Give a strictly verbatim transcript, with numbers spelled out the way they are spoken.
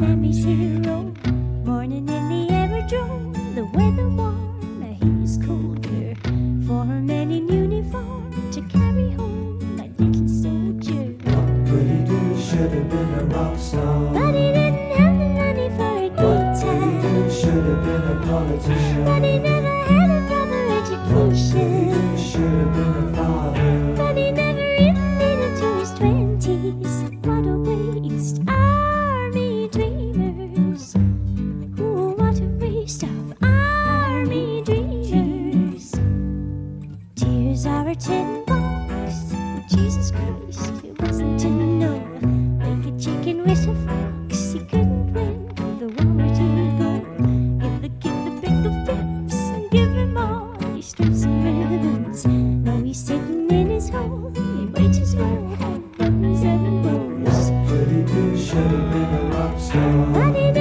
Lammy's hero. Morning in the aerodrome, the weather warm, now he's colder. For a man in uniform to carry home my little soldier. But he do should have been a rock star. But he didn't have the money for a guitar. He should have been a politician. But he never had a proper education. He should have been a father. But he never even made it to his twenties. What a waste, army dreamers. Ooh, what a waste of army dreamers. Tears are a tin box. Jesus Christ, it wasn't to know. Like a chicken with a fox, he couldn't win the war to go. Give the kid the big of pips and give him all his strips and ribbons. Now he's sitting in his hole, he might as well have buttons and bows. But he do should have been a rock star. But he